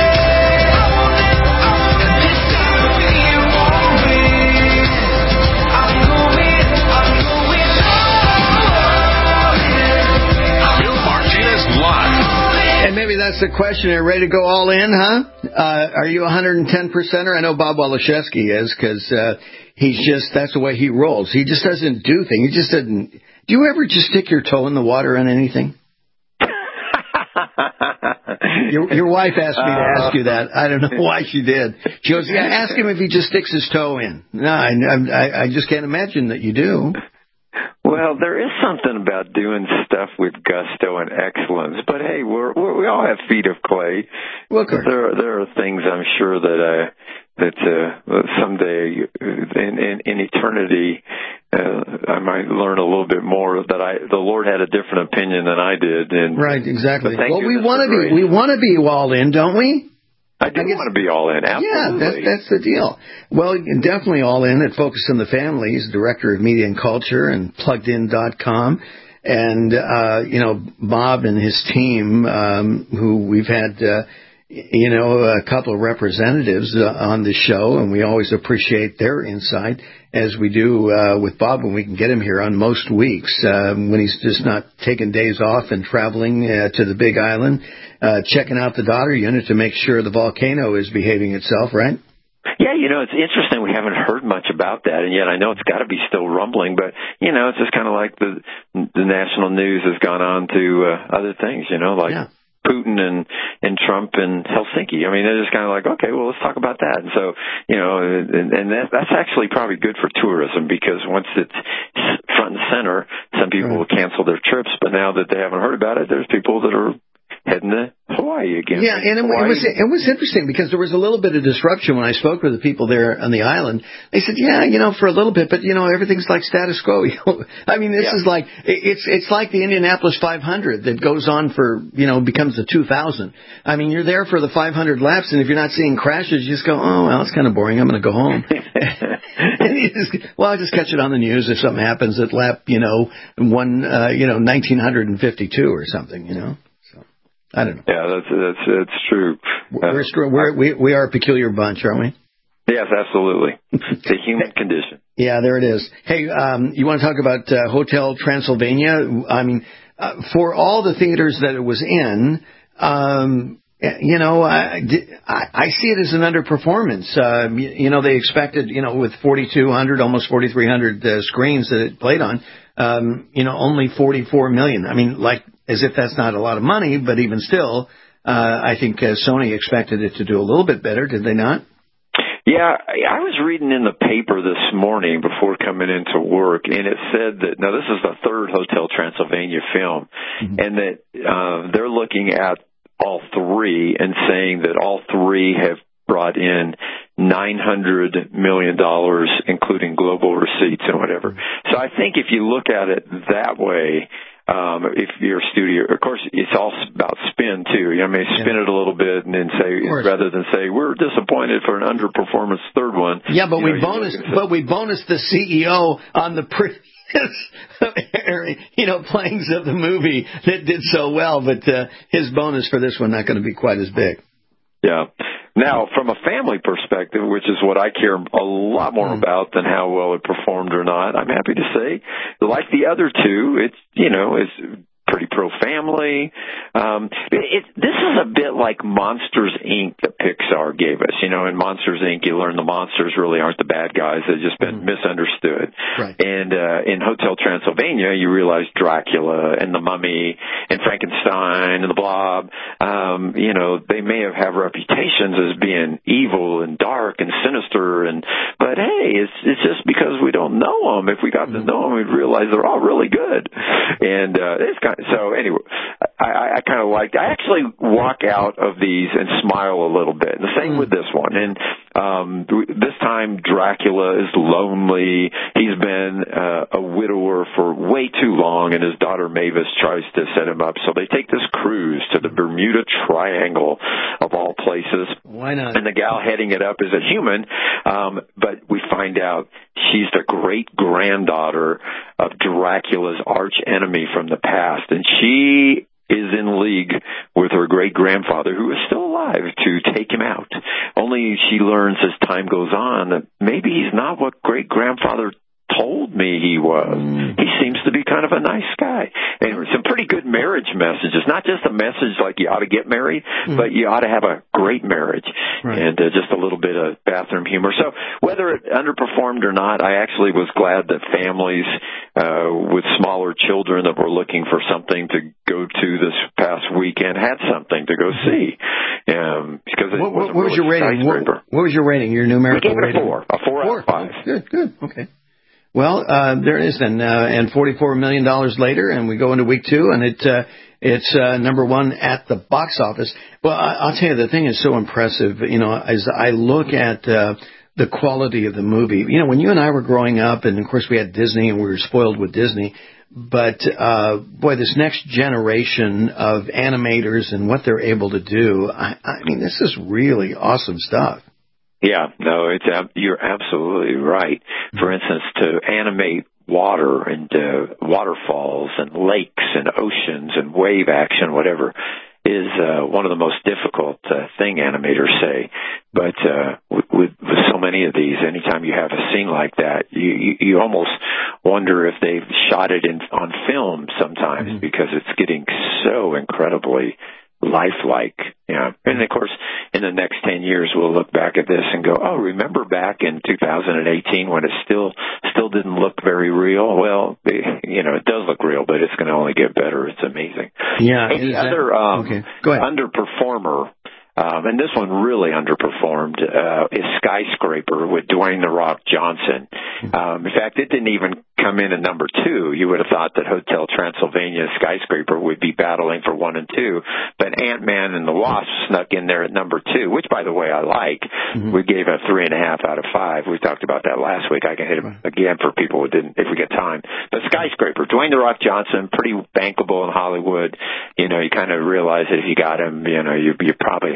And this time we won't win. I'm going all in. Bill Martinez live. And maybe that's the question. Are you ready to go all in, huh? Are you 110%er? I know Bob Waliszewski is, because that's the way he rolls. He just doesn't do things. He just doesn't. Do you ever just stick your toe in the water on anything? Your wife asked me to ask you that. I don't know why she did. She goes, yeah, ask him if he just sticks his toe in. No, I just can't imagine that you do. Well, there is something about doing stuff with gusto and excellence, but hey, we all have feet of clay. Well, there are things I'm sure that someday in eternity I might learn a little bit more. That the Lord had a different opinion than I did. And right, exactly. Well, we want to be all in, don't we? I do want to be all in, absolutely. Yeah, that's the deal. Well, definitely all in at Focus on the Family. He's Director of Media and Culture and PluggedIn.com. And, Bob and his team, who we've had, a couple of representatives on the show, and we always appreciate their insight, as we do with Bob when we can get him here on most weeks, when he's just not taking days off and traveling to the Big Island, checking out the daughter unit to make sure the volcano is behaving itself, right? Yeah, it's interesting. We haven't heard much about that, and yet I know it's got to be still rumbling. But it's just kind of like the national news has gone on to other things. Putin and Trump and Helsinki. I mean, they're just kind of like, okay, well, let's talk about that. And so, and that's actually probably good for tourism, because once it's front and center, some people will cancel their trips. But now that they haven't heard about it, there's people that are heading to Hawaii again. Yeah, and it was interesting, because there was a little bit of disruption when I spoke with the people there on the island. They said, for a little bit, but everything's like status quo. I mean, this is like it's like the Indianapolis 500 that goes on for becomes the 2000. I mean, you're there for the 500 laps, and if you're not seeing crashes, you just go, oh well, it's kind of boring. I'm going to go home. I'll just catch it on the news if something happens at lap 1952 or something. I don't know. Yeah, that's true. We are a peculiar bunch, aren't we? Yes, absolutely. It's a human condition. Yeah, there it is. Hey, you want to talk about Hotel Transylvania? I mean, for all the theaters that it was in, you know, I see it as an underperformance. You know, they expected, you know, with 4,200, almost 4,300 screens that it played on, you know, only 44 million. I mean, like, as if that's not a lot of money, but even still, I think Sony expected it to do a little bit better, did they not? Yeah, I was reading in the paper this morning before coming into work, and it said that, now this is the third Hotel Transylvania film, and that they're looking at all three and saying that all three have brought in $900 million, including global receipts and whatever. So I think if you look at it that way, if you're a studio, of course, it's all about spin too. You know, I mean, spin it a little bit and then say, rather than say we're disappointed for an underperformance third one. Yeah, but we bonused the CEO on the previous, you know, playings of the movie that did so well, but his bonus for this one not going to be quite as big. Yeah. Now, from a family perspective, which is what I care a lot more about than how well it performed or not, I'm happy to say, like the other two, it's, you know, it's pretty pro-family. This is a bit like Monsters, Inc. that Pixar gave us. You know, in Monsters, Inc., you learn the monsters really aren't the bad guys. They've just been misunderstood. Right. And in Hotel Transylvania, you realize Dracula and the Mummy and Frankenstein and the Blob, you know, they may have reputations as being evil and dark and sinister, but hey, it's just because we don't know them. If we got to know them, we'd realize they're all really good. And it's kind of, so anyway, I kind of liked. I actually walk out of these and smile a little bit. And the same with this one. And this time, Dracula is lonely. He's been a widower for way too long, and his daughter Mavis tries to set him up. So they take this cruise to the Bermuda Triangle, of all places. Why not? And the gal heading it up is a human, but we find out she's the great-granddaughter of Dracula's arch enemy from the past, and she is in league with her great-grandfather, who is still alive, to take him out. Only she learns as time goes on that maybe he's not what great-grandfather told me he was. He seems to be kind of a nice guy. Anyway, some pretty good marriage messages. Not just a message like you ought to get married, but you ought to have a great marriage. Right. And just a little bit of bathroom humor. So whether it underperformed or not, I actually was glad that families with smaller children that were looking for something to go to this past weekend had something to go see. Because what was your rating? What was your rating? Your numerical rating? A 4 out of 5. Good. Okay. Well, there it is then, and $44 million later, and we go into week 2, and it's number 1 at the box office. Well, I'll tell you, the thing is so impressive, you know, as I look at the quality of the movie. You know, when you and I were growing up, and of course we had Disney, and we were spoiled with Disney, but boy, this next generation of animators and what they're able to do, I mean, this is really awesome stuff. Yeah, no, you're absolutely right. For instance, to animate water and waterfalls and lakes and oceans and wave action, whatever, is one of the most difficult thing animators say. But with so many of these, anytime you have a scene like that, you almost wonder if they've shot it on film sometimes, because it's getting so incredibly lifelike. Yeah. And of course, in the next 10 years, we'll look back at this and go, oh, remember back in 2018 when it still didn't look very real? Well, you know, it does look real, but it's going to only get better. It's amazing. Yeah. The other underperformer, and this one really underperformed, is Skyscraper with Dwayne "The Rock" Johnson. In fact, it didn't even come in at number 2. You would have thought that Hotel Transylvania Skyscraper would be battling for 1 and 2, but Ant-Man and the Wasp snuck in there at number 2, which, by the way, I like. We gave a 3.5 out of 5. We talked about that last week. I can hit it again for people who didn't, if we get time. But Skyscraper, Dwayne "The Rock" Johnson, pretty bankable in Hollywood. You know, you kind of realize that if you got him, you know, you probably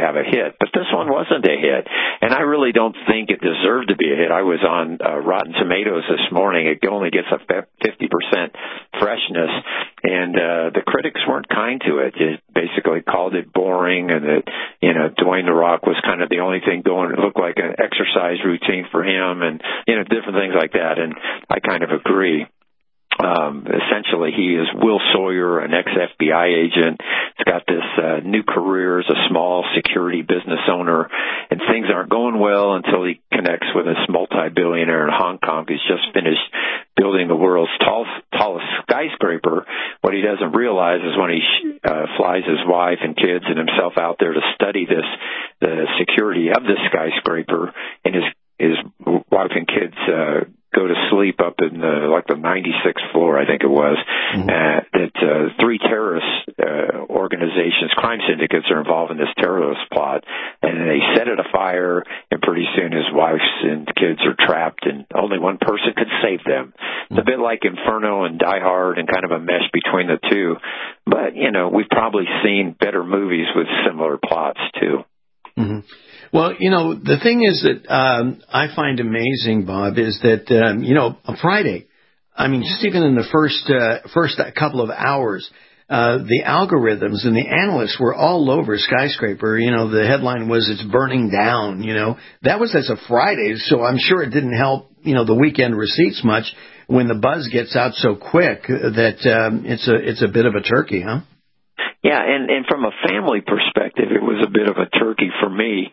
have a hit. But this one wasn't a hit, and I really don't think it deserved to be a hit. I was on Rotten Tomatoes this morning. It only gets a 50% freshness, and the critics weren't kind to it. It basically called it boring, and that, you know, Dwayne The Rock was kind of the only thing going. It looked like an exercise routine for him, and, you know, different things like that. And I kind of agree. Essentially, he is Will Sawyer, an ex-FBI agent. He's got this new career as a small security business owner, and things aren't going well until he connects with this multi-billionaire in Hong Kong who's just finished building the world's tallest skyscraper. What he doesn't realize is when he flies his wife and kids and himself out there to study the security of this skyscraper, and his wife and kids go to sleep up in the 96th floor, I think it was, that three terrorist organizations, crime syndicates, are involved in this terrorist plot, and they set it afire, and pretty soon his wife and kids are trapped, and only one person could save them. It's a bit like Inferno and Die Hard, and kind of a mesh between the two. But, you know, we've probably seen better movies with similar plots, too. Mm-hmm. Well, you know, the thing is that I find amazing, Bob, is that, you know, on Friday, I mean, just even in the first couple of hours, the algorithms and the analysts were all over Skyscraper. You know, the headline was, "It's burning down," you know. That was as of Friday, so I'm sure it didn't help, you know, the weekend receipts much when the buzz gets out so quick that it's a bit of a turkey, huh? Yeah, and from a family perspective, it was a bit of a turkey for me.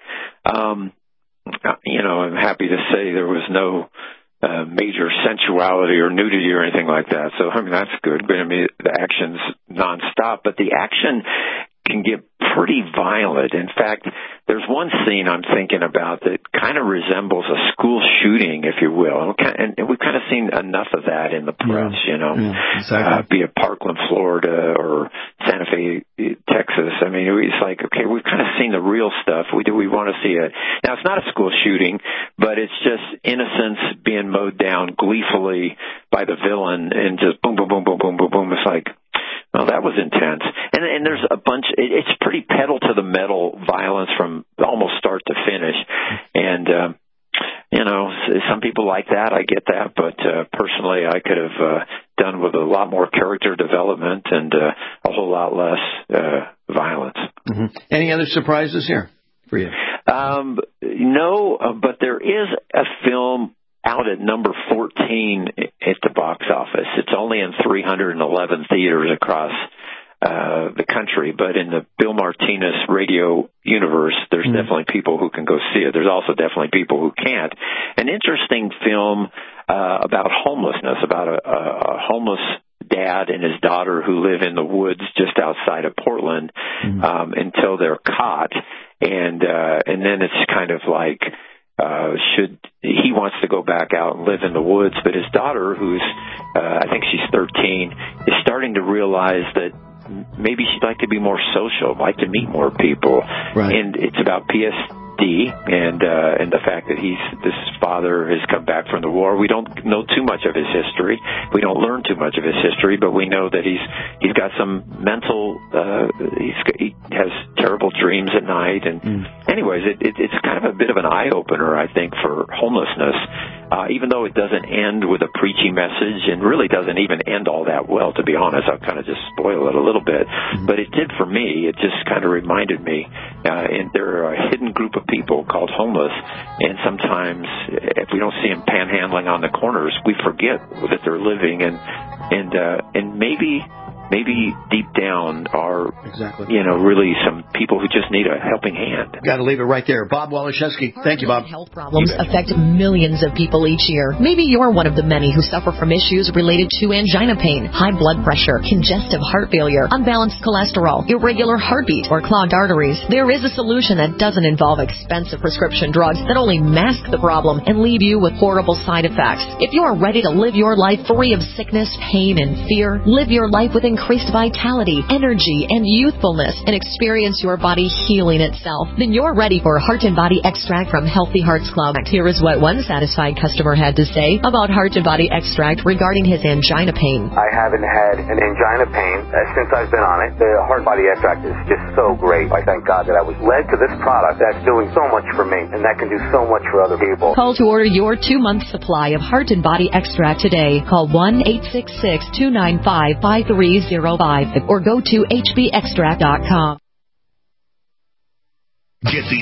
You know, I'm happy to say there was no major sensuality or nudity or anything like that. So, I mean, that's good. But, I mean, the action's nonstop. But the action can get pretty violent. In fact, there's one scene I'm thinking about that kind of resembles a school shooting, if you will. And we've kind of seen enough of that in the press, you know, exactly. be it Parkland, Florida, or Santa Fe, Texas. I mean, it's like, okay, we've kind of seen the real stuff. We want to see it. Now, it's not a school shooting, but it's just innocence being mowed down gleefully by the villain, and just boom, boom, boom, boom, boom, boom, boom. It's like, well, that was intense. And there's a bunch, it's pretty pedal to the metal violence from almost start to finish. And, you know, some people like that. I get that. But personally, I could have done with a lot more character development and a whole lot less violence. Mm-hmm. Any other surprises here for you? No, but there is a film out at number 14 at the box office. It's only in 311 theaters across the country, but in the Bill Martinez radio universe, there's definitely people who can go see it. There's also definitely people who can't. An interesting film about homelessness, about a homeless dad and his daughter who live in the woods just outside of Portland until they're caught, and then it's kind of like, he wants to go back out and live in the woods, but his daughter, who's I think she's 13, is starting to realize that maybe she'd like to be more social, like to meet more people. Right. And it's about PSD and the fact that this father has come back from the war. We don't know too much of his history. We don't learn too much of his history, but we know that he's got some mental. He has terrible dreams at night, and anyways, it's kind of a bit of an eye opener, I think, for homelessness. Even though it doesn't end with a preachy message, and really doesn't even end all that well, to be honest. I'll kind of just spoil it a little bit. But it did for me. It just kind of reminded me. And there are a hidden group of people called homeless, and sometimes if we don't see them panhandling on the corners, we forget that they're living, and maybe deep down are, you know, really some people who just need a helping hand. Got to leave it right there. Bob Waliszewski. Thank you, Bob. Health problems affect millions of people each year. Maybe you're one of the many who suffer from issues related to angina pain, high blood pressure, congestive heart failure, unbalanced cholesterol, irregular heartbeat, or clogged arteries. There is a solution that doesn't involve expensive prescription drugs that only mask the problem and leave you with horrible side effects. If you are ready to live your life free of sickness, pain, and fear, live your life with increased vitality, energy, and youthfulness, and experience your body healing itself, then you're ready for Heart and Body Extract from Healthy Hearts Club. Here is what one satisfied customer had to say about Heart and Body Extract regarding his angina pain. I haven't had an angina pain since I've been on it. The Heart Body Extract is just so great. I thank God that I was led to this product that's doing so much for me, and that can do so much for other people. Call to order your 2-month supply of Heart and Body Extract today. Call 1-866-295-5305 or go to hbextract.com. Get the